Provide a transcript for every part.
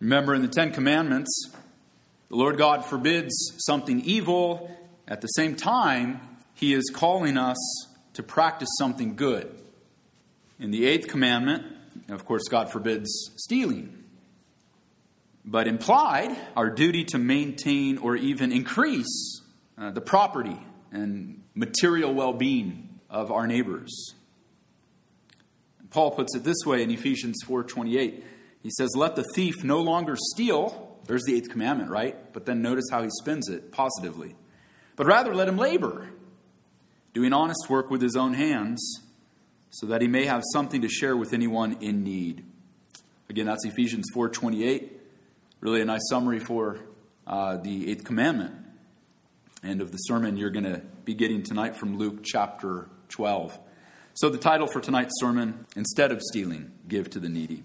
Remember, in the Ten Commandments, the Lord God forbids something evil. At the same time, He is calling us to practice something good. In the Eighth Commandment, of course, God forbids stealing. But implied, our duty to maintain or even increase the property and material well-being of our neighbors. Paul puts it this way in Ephesians 4:28. He says, "Let the thief no longer steal." There's the Eighth Commandment, right? But then notice how he spins it positively. "But rather let him labor, doing honest work with his own hands, so that he may have something to share with anyone in need." Again, that's Ephesians 4:28. Really a nice summary for the Eighth Commandment. And of the sermon you're going to be getting tonight from Luke chapter 12. So the title for tonight's sermon, "Instead of Stealing, Give to the Needy."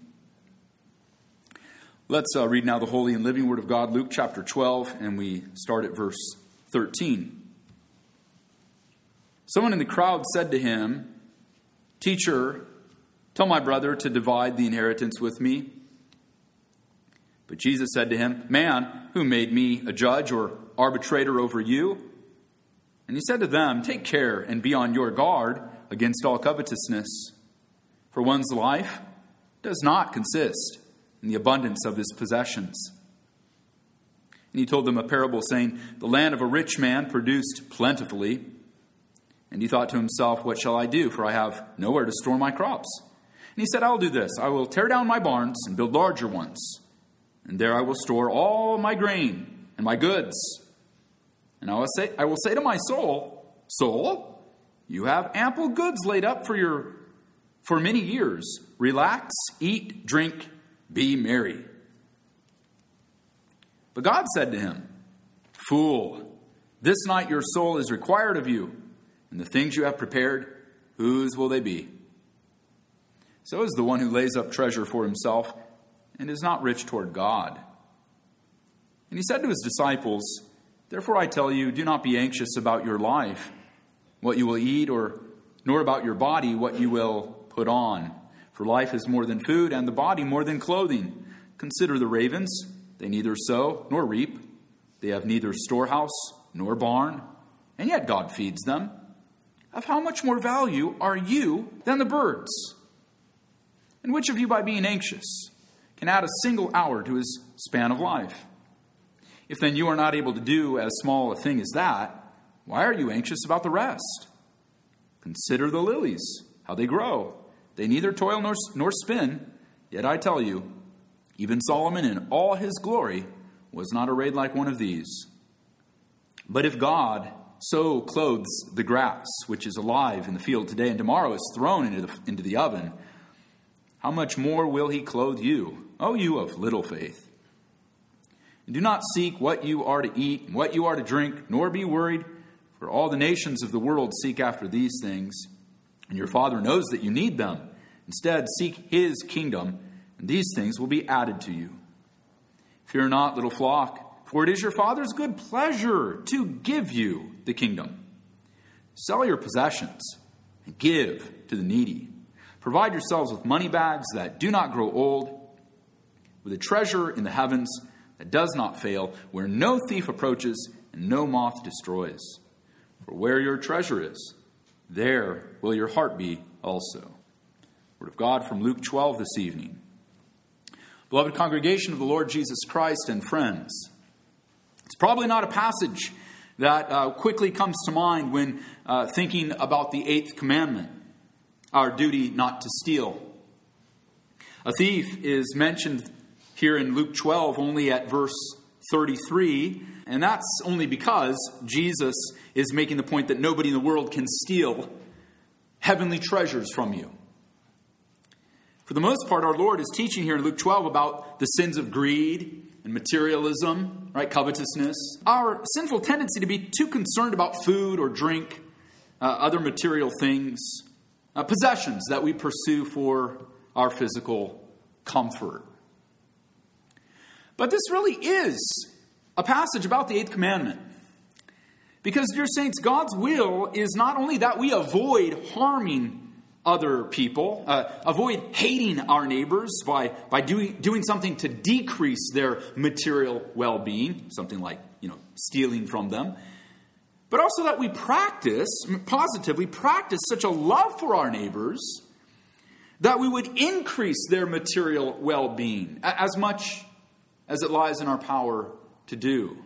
Let's read now the holy and living word of God, Luke chapter 12, and we start at verse 13. Someone in the crowd said to him, "Teacher, tell my brother to divide the inheritance with me." But Jesus said to him, "Man, who made me a judge or arbitrator over you?" And he said to them, "Take care and be on your guard against all covetousness. For one's life does not consist in the abundance of his possessions." And he told them a parable, saying, "The land of a rich man produced plentifully. And he thought to himself, 'What shall I do? For I have nowhere to store my crops.' And he said, 'I'll do this. I will tear down my barns and build larger ones. And there I will store all my grain and my goods. And I will say to my soul, Soul, you have ample goods laid up for many years. Relax, eat, drink, be merry.' But God said to him, 'Fool, this night your soul is required of you, and the things you have prepared, whose will they be? So is the one who lays up treasure for himself and is not rich toward God.' And he said to his disciples, 'Therefore I tell you, do not be anxious about your life, what you will eat, nor about your body, what you will put on. For life is more than food, and the body more than clothing. Consider the ravens. They neither sow nor reap. They have neither storehouse nor barn, and yet God feeds them. Of how much more value are you than the birds? And which of you, by being anxious, can add a single hour to his span of life? If then you are not able to do as small a thing as that, why are you anxious about the rest? Consider the lilies, how they grow. They neither toil nor spin. Yet I tell you, even Solomon in all his glory was not arrayed like one of these. But if God so clothes the grass, which is alive in the field today and tomorrow is thrown into the oven, how much more will he clothe you, O you of little faith? And do not seek what you are to eat and what you are to drink, nor be worried, for all the nations of the world seek after these things, and your Father knows that you need them. Instead, seek his kingdom, and these things will be added to you. Fear not, little flock, for it is your Father's good pleasure to give you the kingdom. Sell your possessions and give to the needy. Provide yourselves with money bags that do not grow old, with a treasure in the heavens that does not fail, where no thief approaches and no moth destroys. For where your treasure is, there will your heart be also." Word of God from Luke 12 this evening. Beloved congregation of the Lord Jesus Christ and friends, it's probably not a passage that quickly comes to mind when thinking about the Eighth Commandment, our duty not to steal. A thief is mentioned here in Luke 12 only at verse 33, and that's only because Jesus is making the point that nobody in the world can steal heavenly treasures from you. For the most part, our Lord is teaching here in Luke 12 about the sins of greed and materialism, right? Covetousness. Our sinful tendency to be too concerned about food or drink, other material things, possessions that we pursue for our physical comfort. But this really is a passage about the Eighth Commandment. Because, dear saints, God's will is not only that we avoid harming other people. Avoid hating our neighbors by doing something to decrease their material well-being, something like, stealing from them. But also that we positively practice such a love for our neighbors that we would increase their material well-being as much as it lies in our power to do.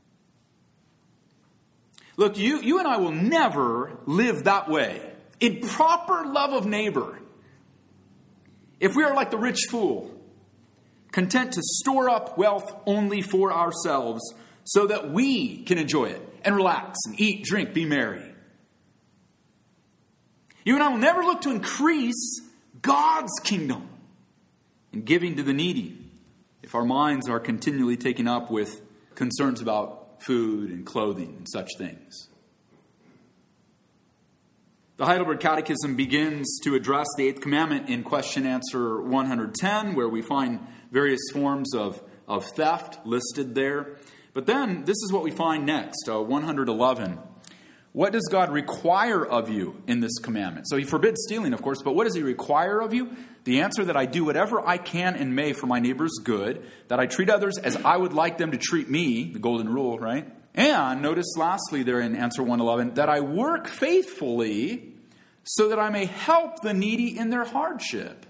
Look, you and I will never live that way, in proper love of neighbor, if we are like the rich fool, content to store up wealth only for ourselves so that we can enjoy it and relax and eat, drink, be merry. You and I will never look to increase God's kingdom in giving to the needy if our minds are continually taken up with concerns about food and clothing and such things. The Heidelberg Catechism begins to address the Eighth Commandment in question answer 110, where we find various forms of theft listed there. But then this is what we find next, 111. What does God require of you in this commandment? So he forbids stealing, of course, but what does he require of you? The answer: that I do whatever I can and may for my neighbor's good, that I treat others as I would like them to treat me, the golden rule, right? And notice lastly there in answer 111, that I work faithfully so that I may help the needy in their hardship.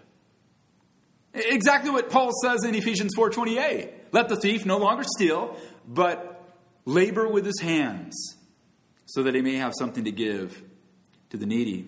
Exactly what Paul says in Ephesians 4:28. Let the thief no longer steal, but labor with his hands, so that he may have something to give to the needy.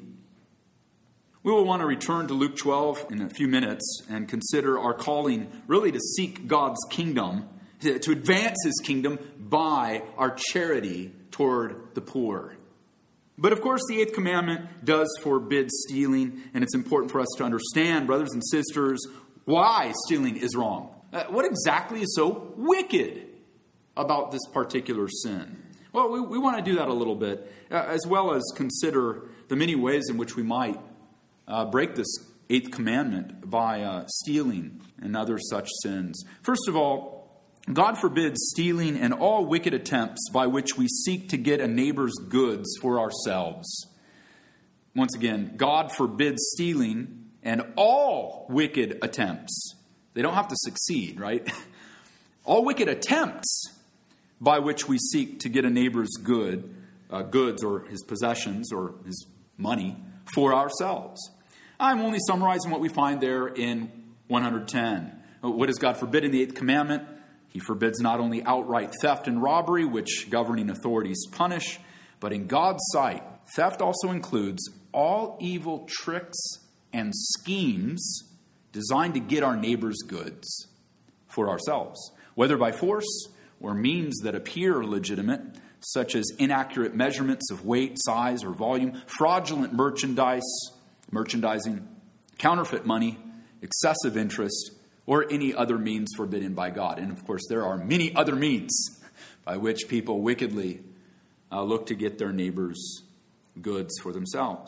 We will want to return to Luke 12 in a few minutes and consider our calling really to seek God's kingdom, to advance his kingdom by our charity toward the poor. But of course, the Eighth Commandment does forbid stealing, and it's important for us to understand, brothers and sisters, why stealing is wrong. What exactly is so wicked about this particular sin? Well, we want to do that a little bit, as well as consider the many ways in which we might break this Eighth Commandment by stealing and other such sins. First of all, God forbids stealing and all wicked attempts by which we seek to get a neighbor's goods for ourselves. Once again, God forbids stealing and all wicked attempts. They don't have to succeed, right? All wicked attempts by which we seek to get a neighbor's goods or his possessions or his money for ourselves. I'm only summarizing what we find there in 110. What does God forbid in the Eighth Commandment? He forbids not only outright theft and robbery, which governing authorities punish, but in God's sight, theft also includes all evil tricks and schemes designed to get our neighbor's goods for ourselves, whether by force or means that appear legitimate, such as inaccurate measurements of weight, size, or volume, fraudulent merchandising, counterfeit money, excessive interest, or any other means forbidden by God. And of course, there are many other means by which people wickedly look to get their neighbor's goods for themselves.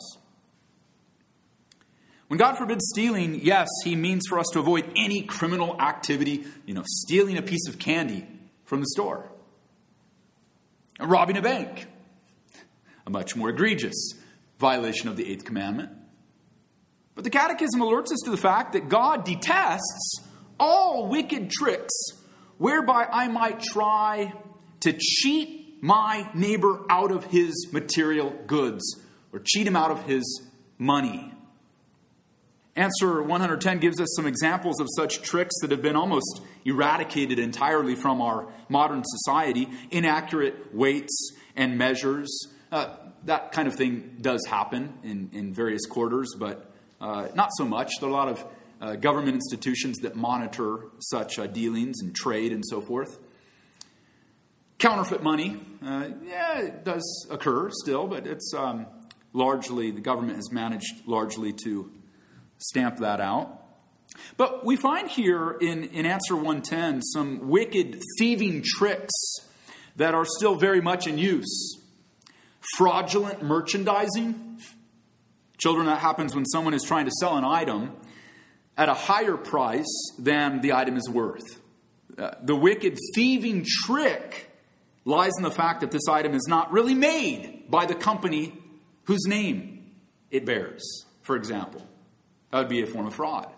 When God forbids stealing, yes, he means for us to avoid any criminal activity, stealing a piece of candy from the store, robbing a bank, a much more egregious violation of the Eighth Commandment. But the Catechism alerts us to the fact that God detests all wicked tricks whereby I might try to cheat my neighbor out of his material goods or cheat him out of his money. Answer 110 gives us some examples of such tricks that have been almost eradicated entirely from our modern society. Inaccurate weights and measures. That kind of thing does happen in various quarters, but not so much. There are a lot of government institutions that monitor such dealings and trade and so forth. Counterfeit money, it does occur still, but it's largely, the government has managed largely to stamp that out. But we find here in answer 110 some wicked thieving tricks that are still very much in use. Fraudulent merchandising. Children, that happens when someone is trying to sell an item at a higher price than the item is worth. The wicked thieving trick lies in the fact that this item is not really made by the company whose name it bears. for example. That would be a form of fraud.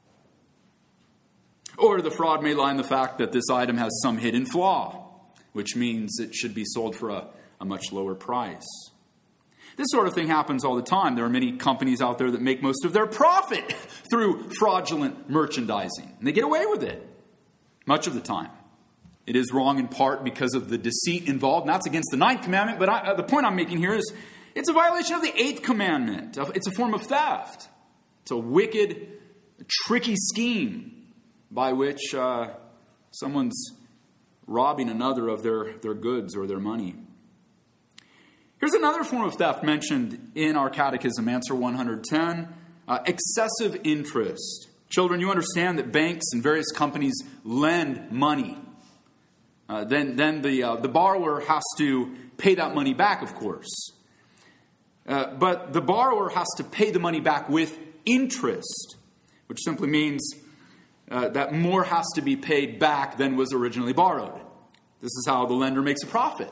Or the fraud may lie in the fact that this item has some hidden flaw, which means it should be sold for a much lower price. This sort of thing happens all the time. There are many companies out there that make most of their profit through fraudulent merchandising. And they get away with it much of the time. It is wrong in part because of the deceit involved. And that's against the 9th commandment. But the point I'm making here is it's a violation of the 8th commandment. It's a form of theft. It's a wicked, tricky scheme by which someone's robbing another of their goods or their money. Here's another form of theft mentioned in our catechism, answer 110, excessive interest. Children, you understand that banks and various companies lend money. Then the borrower has to pay that money back, of course. But the borrower has to pay the money back with interest, which simply means that more has to be paid back than was originally borrowed. This is how the lender makes a profit.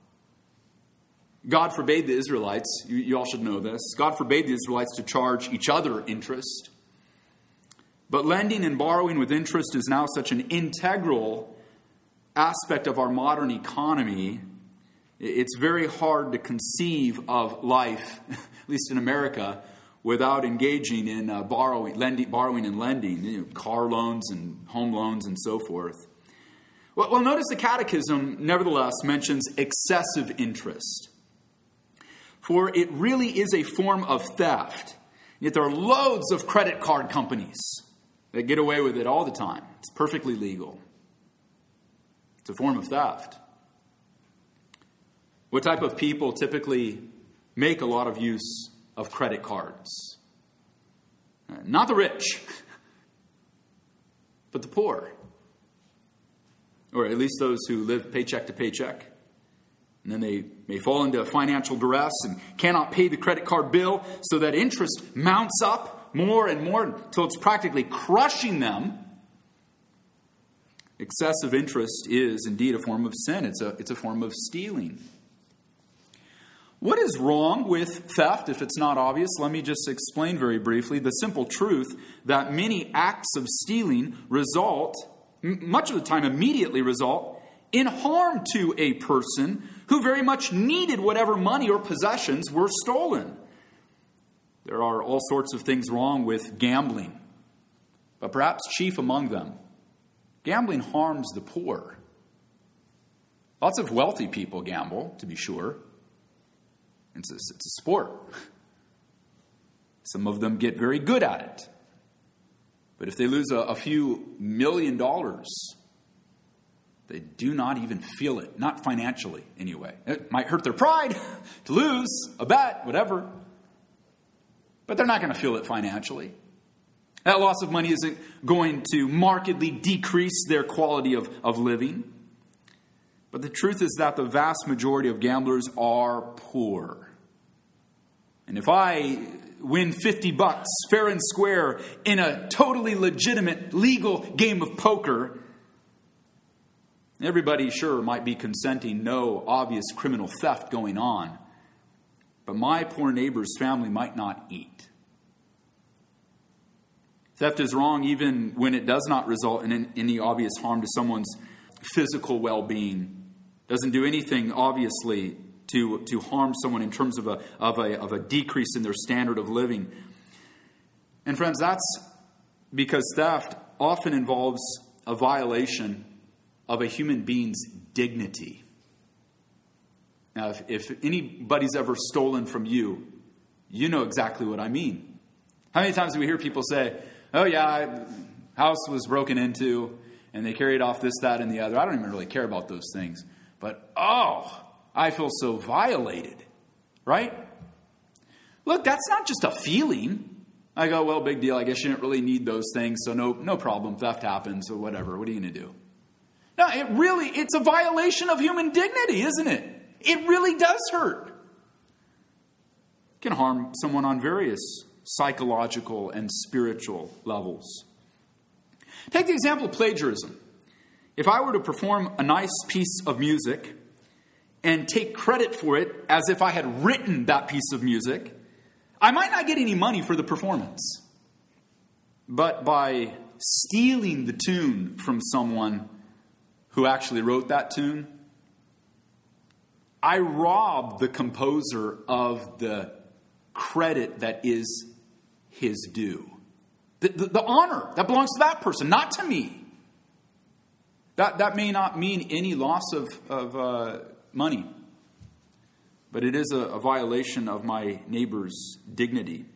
God forbade the Israelites, you all should know this, God forbade the Israelites to charge each other interest. But lending and borrowing with interest is now such an integral aspect of our modern economy. It's very hard to conceive of life, at least in America, without engaging in borrowing and lending, car loans and home loans and so forth. Well, notice the Catechism, nevertheless, mentions excessive interest. For it really is a form of theft. Yet there are loads of credit card companies that get away with it all the time. It's perfectly legal. It's a form of theft. What type of people typically make a lot of use of credit cards? Not the rich, but the poor. Or at least those who live paycheck to paycheck. And then they may fall into financial duress and cannot pay the credit card bill, so that interest mounts up more and more until it's practically crushing them. Excessive interest is indeed a form of sin. It's a form of stealing. What is wrong with theft, if it's not obvious? Let me just explain very briefly the simple truth that many acts of stealing much of the time immediately result, in harm to a person who very much needed whatever money or possessions were stolen. There are all sorts of things wrong with gambling, but perhaps chief among them, gambling harms the poor. Lots of wealthy people gamble, to be sure. It's a sport. Some of them get very good at it. But if they lose a few $1 million, they do not even feel it. Not financially, anyway. It might hurt their pride to lose a bet, whatever. But they're not going to feel it financially. That loss of money isn't going to markedly decrease their quality of living. But the truth is that the vast majority of gamblers are poor. And if I win $50 fair and square in a totally legitimate, legal game of poker, everybody sure might be consenting, no obvious criminal theft going on. But my poor neighbor's family might not eat. Theft is wrong even when it does not result in any obvious harm to someone's physical well-being. Doesn't do anything, obviously, to harm someone in terms of a decrease in their standard of living. And friends, that's because theft often involves a violation of a human being's dignity. Now, if anybody's ever stolen from you, you know exactly what I mean. How many times do we hear people say, oh yeah, house was broken into, and they carried off this, that, and the other. I don't even really care about those things. But, I feel so violated, right? Look, that's not just a feeling. I go, well, big deal. I guess you didn't really need those things, so no problem. Theft happens or whatever. What are you going to do? No, it's a violation of human dignity, isn't it? It really does hurt. It can harm someone on various psychological and spiritual levels. Take the example of plagiarism. If I were to perform a nice piece of music and take credit for it as if I had written that piece of music, I might not get any money for the performance, but by stealing the tune from someone who actually wrote that tune, I rob the composer of the credit that is his due. The honor that belongs to that person, not to me. That may not mean any loss of money, but it is a violation of my neighbor's dignity.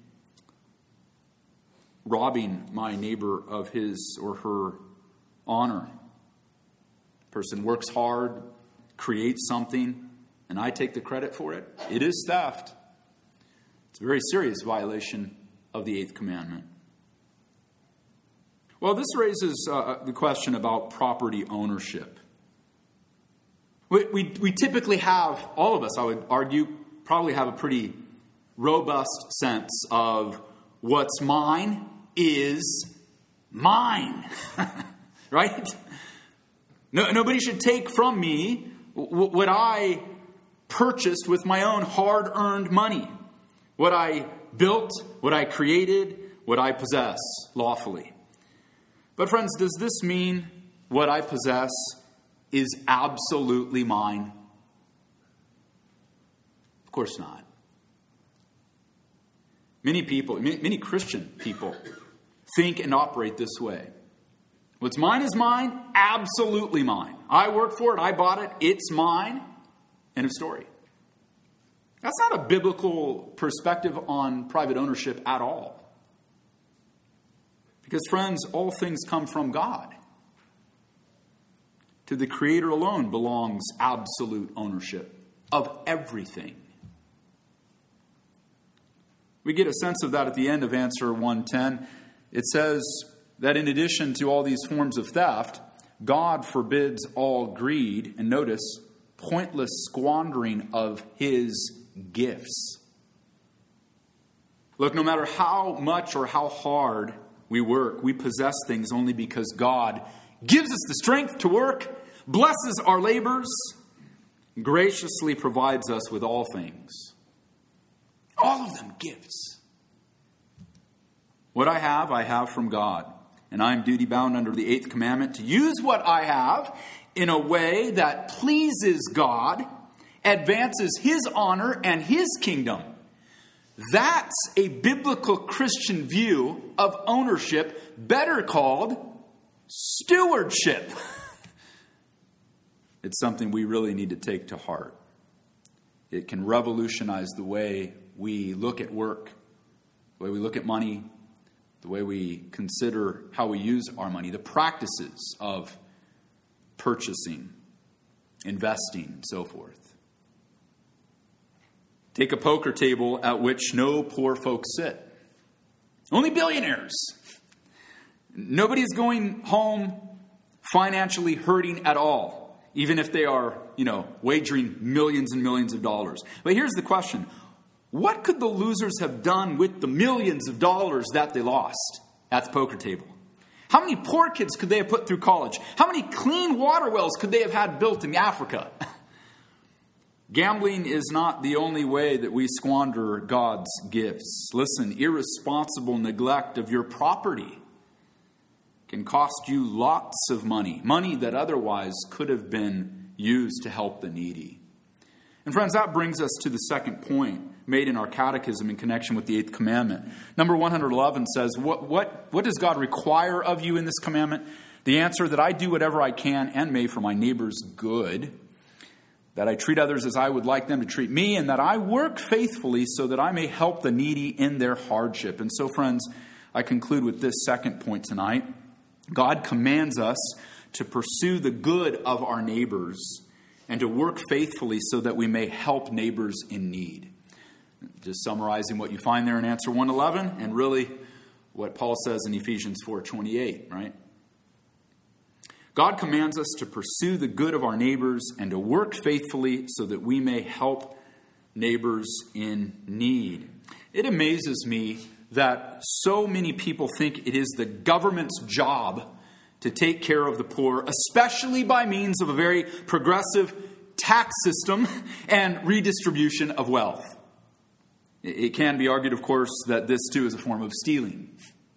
Robbing my neighbor of his or her honor. Person works hard, creates something, and I take the credit for it. It is theft. It's a very serious violation of the 8th commandment. Well, this raises the question about property ownership. We typically have, all of us, I would argue, probably have a pretty robust sense of what's mine is mine. Right? Nobody should take from me what I purchased with my own hard-earned money. What I built, what I created, what I possess lawfully. But friends, does this mean what I possess is absolutely mine? Of course not. Many people, many Christian people, think and operate this way. What's mine is mine, absolutely mine. I worked for it, I bought it, it's mine. End of story. That's not a biblical perspective on private ownership at all. Because, friends, all things come from God. To the Creator alone belongs absolute ownership of everything. We get a sense of that at the end of answer 110. It says that in addition to all these forms of theft, God forbids all greed, and notice, pointless squandering of His gifts. Look, no matter how much or how hard we work, we possess things only because God gives us the strength to work, blesses our labors, graciously provides us with all things. All of them gifts. What I have from God. And I am duty bound under the 8th commandment to use what I have in a way that pleases God, advances His honor and His kingdom. That's a biblical Christian view of ownership, better called stewardship. It's something we really need to take to heart. It can revolutionize the way we look at work, the way we look at money, the way we consider how we use our money, the practices of purchasing, investing, and so forth. Take a poker table at which no poor folks sit. Only billionaires. Nobody's going home financially hurting at all, even if they are, wagering millions and millions of dollars. But here's the question. What could the losers have done with the millions of dollars that they lost at the poker table? How many poor kids could they have put through college? How many clean water wells could they have had built in Africa? Gambling is not the only way that we squander God's gifts. Listen, irresponsible neglect of your property can cost you lots of money, money that otherwise could have been used to help the needy. And friends, that brings us to the second point made in our catechism in connection with the 8th commandment. Number 111 says, what does God require of you in this commandment? The answer, that I do whatever I can and may for my neighbor's good, that I treat others as I would like them to treat me, and that I work faithfully so that I may help the needy in their hardship. And so, friends, I conclude with this second point tonight. God commands us to pursue the good of our neighbors and to work faithfully so that we may help neighbors in need. Just summarizing what you find there in answer 111, and really what Paul says in Ephesians 4:28, right? God commands us to pursue the good of our neighbors and to work faithfully so that we may help neighbors in need. It amazes me that so many people think it is the government's job to take care of the poor, especially by means of a very progressive tax system and redistribution of wealth. It can be argued, of course, that this too is a form of stealing.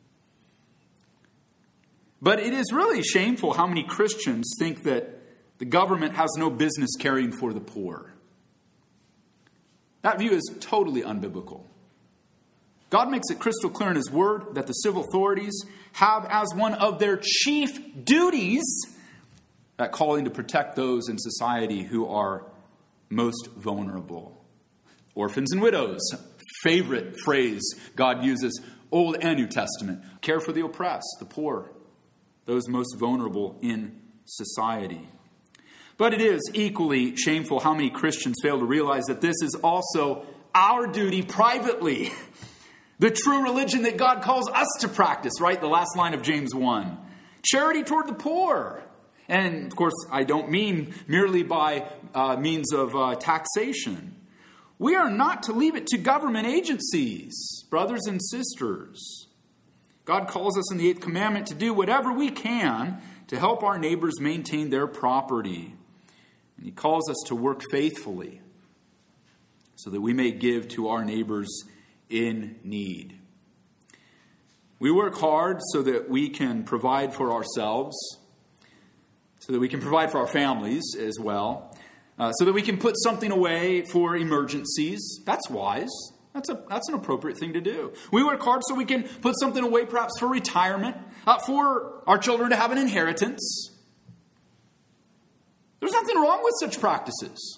But it is really shameful how many Christians think that the government has no business caring for the poor. That view is totally unbiblical. God makes it crystal clear in His Word that the civil authorities have as one of their chief duties that calling to protect those in society who are most vulnerable. Orphans and widows, favorite phrase God uses, Old and New Testament. Care for the oppressed, the poor, those most vulnerable in society. But it is equally shameful how many Christians fail to realize that this is also our duty privately. The true religion that God calls us to practice, right? The last line of James 1. Charity toward the poor. And, of course, I don't mean merely by means of taxation. We are not to leave it to government agencies, brothers and sisters. God calls us in the 8th commandment to do whatever we can to help our neighbors maintain their property. And He calls us to work faithfully so that we may give to our neighbors in need. We work hard so that we can provide for ourselves, so that we can provide for our families as well, so that we can put something away for emergencies. That's wise. That's an appropriate thing to do. We work hard so we can put something away perhaps for retirement, for our children to have an inheritance. There's nothing wrong with such practices.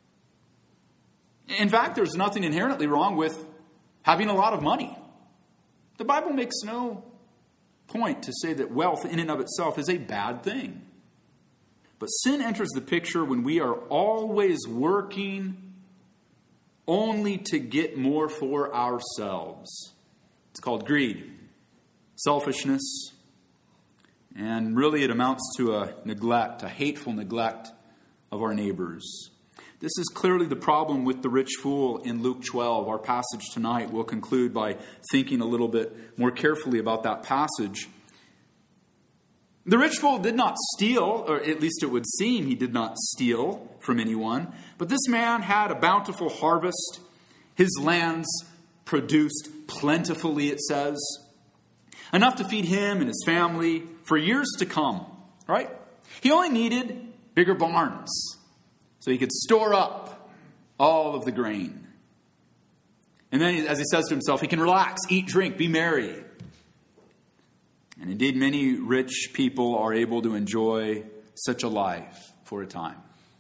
In fact, there's nothing inherently wrong with having a lot of money. The Bible makes no point to say that wealth in and of itself is a bad thing. But sin enters the picture when we are always working only to get more for ourselves. It's called greed, selfishness, and really it amounts to a neglect, a hateful neglect of our neighbors. This is clearly the problem with the rich fool in Luke 12. Our passage tonight will conclude by thinking a little bit more carefully about that passage. The rich fool did not steal, or at least it would seem he did not steal from anyone. But this man had a bountiful harvest. His lands produced plentifully, it says. Enough to feed him and his family for years to come, right? He only needed bigger barns so he could store up all of the grain. And then, as he says to himself, he can relax, eat, drink, be merry. And indeed, many rich people are able to enjoy such a life for a time.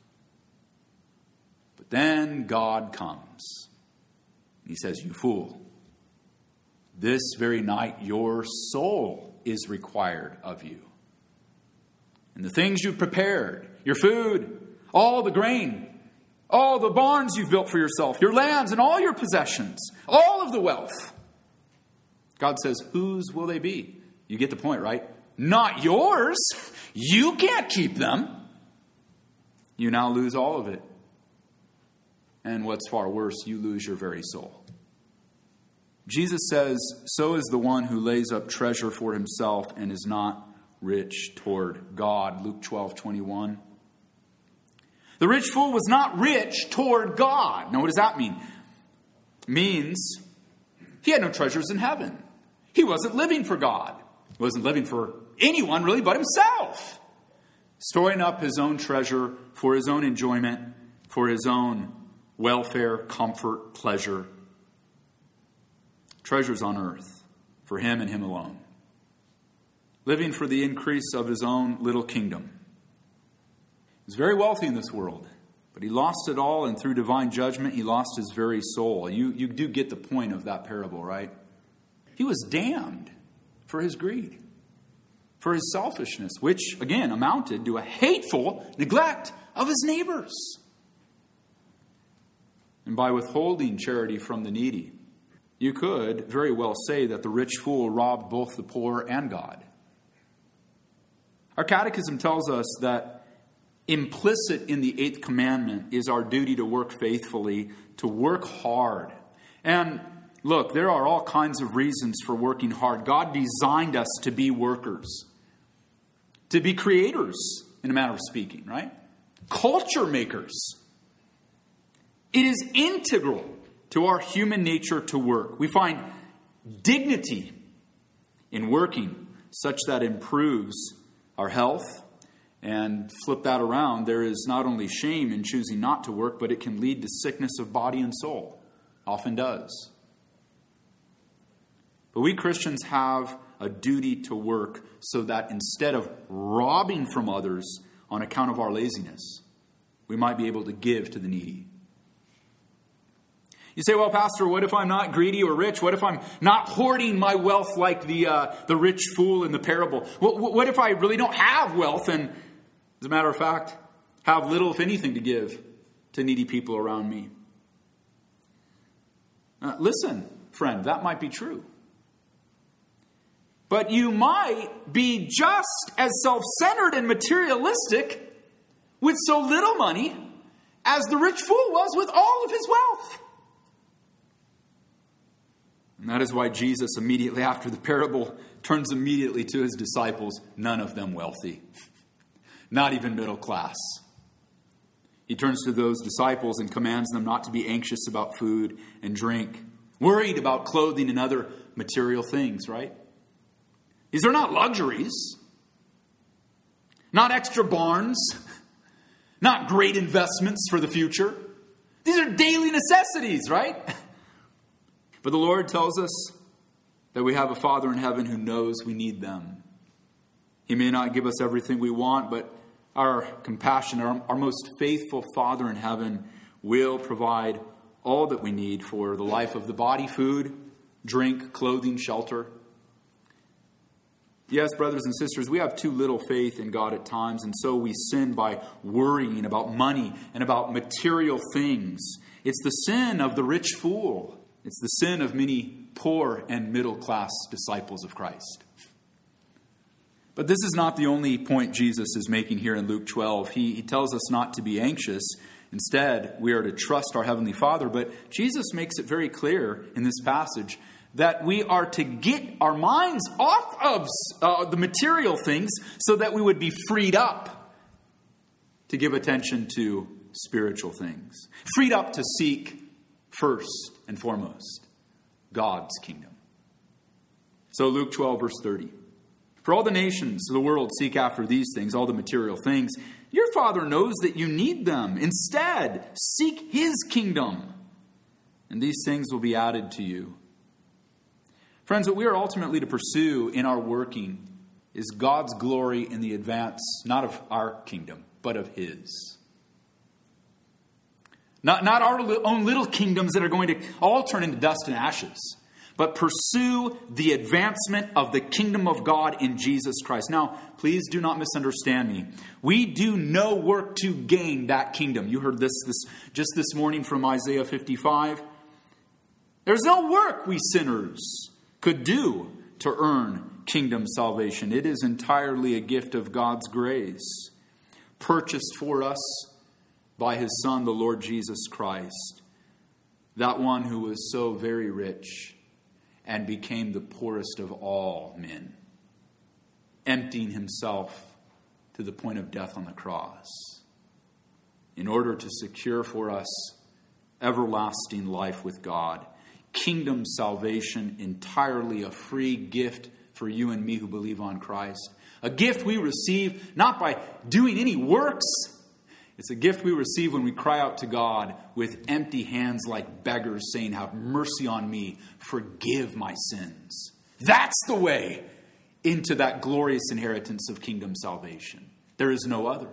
But then God comes. He says, "You fool, this very night your soul is required of you. And the things you've prepared, your food, all the grain, all the barns you've built for yourself, your lands and all your possessions, all of the wealth." God says, whose will they be? You get the point, right? Not yours. You can't keep them. You now lose all of it. And what's far worse, you lose your very soul. Jesus says, so is the one who lays up treasure for himself and is not rich toward God. Luke 12:21. The rich fool was not rich toward God. Now, what does that mean? It means he had no treasures in heaven. He wasn't living for God. He wasn't living for anyone really but himself. Storing up his own treasure for his own enjoyment, for his own welfare, comfort, pleasure. Treasures on earth for him and him alone. Living for the increase of his own little kingdom. He was very wealthy in this world, but he lost it all, and through divine judgment, he lost his very soul. You do get the point of that parable, right? He was damned for his greed, for his selfishness, which, again, amounted to a hateful neglect of his neighbors. And by withholding charity from the needy, you could very well say that the rich fool robbed both the poor and God. Our catechism tells us that implicit in the 8th commandment is our duty to work faithfully, to work hard. And look, there are all kinds of reasons for working hard. God designed us to be workers, to be creators, in a manner of speaking, right? Culture makers. It is integral to our human nature to work. We find dignity in working such that improves our health. And flip that around, there is not only shame in choosing not to work, but it can lead to sickness of body and soul. Often does. But we Christians have a duty to work so that instead of robbing from others on account of our laziness, we might be able to give to the needy. You say, well, Pastor, what if I'm not greedy or rich? What if I'm not hoarding my wealth like the rich fool in the parable? What if I really don't have wealth and, as a matter of fact, have little, if anything, to give to needy people around me? Listen, friend, that might be true. But you might be just as self-centered and materialistic with so little money as the rich fool was with all of his wealth. And that is why Jesus, immediately after the parable, turns immediately to his disciples, none of them wealthy, not even middle class. He turns to those disciples and commands them not to be anxious about food and drink, worried about clothing and other material things, right? These are not luxuries, not extra barns, not great investments for the future. These are daily necessities, right? But the Lord tells us that we have a Father in heaven who knows we need them. He may not give us everything we want, but our compassionate, our most faithful Father in heaven will provide all that we need for the life of the body: food, drink, clothing, shelter. Yes, brothers and sisters, we have too little faith in God at times, and so we sin by worrying about money and about material things. It's the sin of the rich fool. It's the sin of many poor and middle-class disciples of Christ. But this is not the only point Jesus is making here in Luke 12. He tells us not to be anxious. Instead, we are to trust our Heavenly Father. But Jesus makes it very clear in this passage that we are to get our minds off of the material things so that we would be freed up to give attention to spiritual things. Freed up to seek first and foremost God's kingdom. So Luke 12, verse 30. For all the nations of the world seek after these things, all the material things. Your Father knows that you need them. Instead, seek His kingdom, and these things will be added to you. Friends, what we are ultimately to pursue in our working is God's glory in the advance, not of our kingdom, but of His. Not our own little kingdoms that are going to all turn into dust and ashes, but pursue the advancement of the kingdom of God in Jesus Christ. Now, please do not misunderstand me. We do no work to gain that kingdom. You heard this just this morning from Isaiah 55. There's no work we sinners could do to earn kingdom salvation. It is entirely a gift of God's grace, purchased for us by His Son, the Lord Jesus Christ, that one who was so very rich and became the poorest of all men, emptying Himself to the point of death on the cross in order to secure for us everlasting life with God. Kingdom salvation, entirely a free gift for you and me who believe on Christ. A gift we receive not by doing any works. It's a gift we receive when we cry out to God with empty hands like beggars, saying, "Have mercy on me, forgive my sins." That's the way into that glorious inheritance of kingdom salvation. There is no other.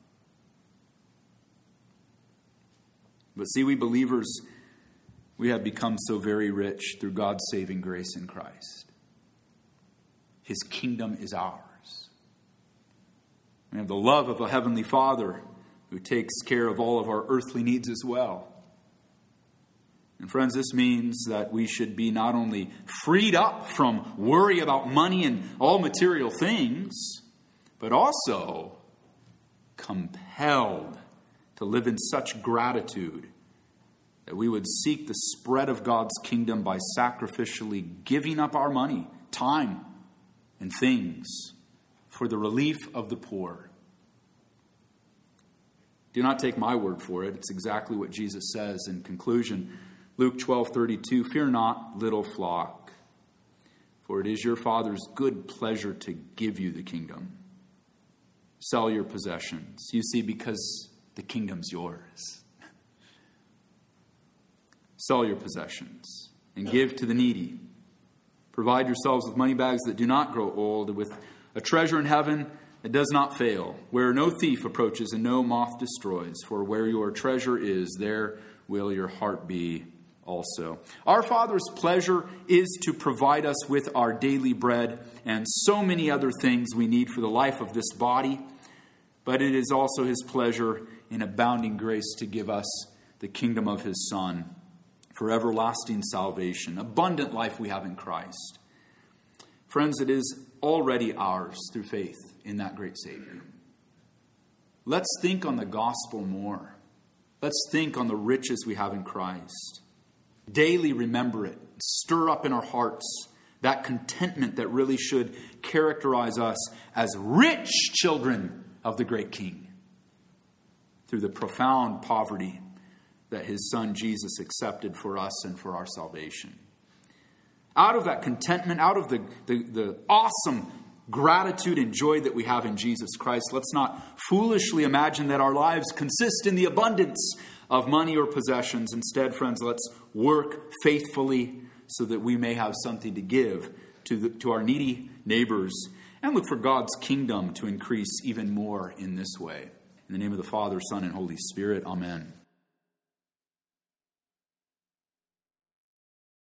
But see, we believers, we have become so very rich through God's saving grace in Christ. His kingdom is ours. We have the love of a Heavenly Father who takes care of all of our earthly needs as well. And friends, this means that we should be not only freed up from worry about money and all material things, but also compelled to live in such gratitude that we would seek the spread of God's kingdom by sacrificially giving up our money, time, and things for the relief of the poor. Do not take my word for it. It's exactly what Jesus says in conclusion Luke 12:32, fear not, little flock, for it is your Father's good pleasure to give you the kingdom. Sell your possessions. You see, because the kingdom's yours. Sell your possessions and give to the needy. Provide yourselves with money bags that do not grow old, with a treasure in heaven that does not fail, where no thief approaches and no moth destroys. For where your treasure is, there will your heart be also. Our Father's pleasure is to provide us with our daily bread and so many other things we need for the life of this body. But it is also his pleasure in abounding grace to give us the kingdom of his Son, for everlasting salvation, abundant life we have in Christ. Friends, it is already ours through faith in that great Savior. Let's think on the gospel more. Let's think on the riches we have in Christ. Daily remember it. Stir up in our hearts that contentment that really should characterize us as rich children of the great King, through the profound poverty that his Son Jesus accepted for us and for our salvation. Out of that contentment, out of the awesome gratitude and joy that we have in Jesus Christ, let's not foolishly imagine that our lives consist in the abundance of money or possessions. Instead, friends, let's work faithfully so that we may have something to give to our needy neighbors, and look for God's kingdom to increase even more in this way. In the name of the Father, Son, and Holy Spirit, amen.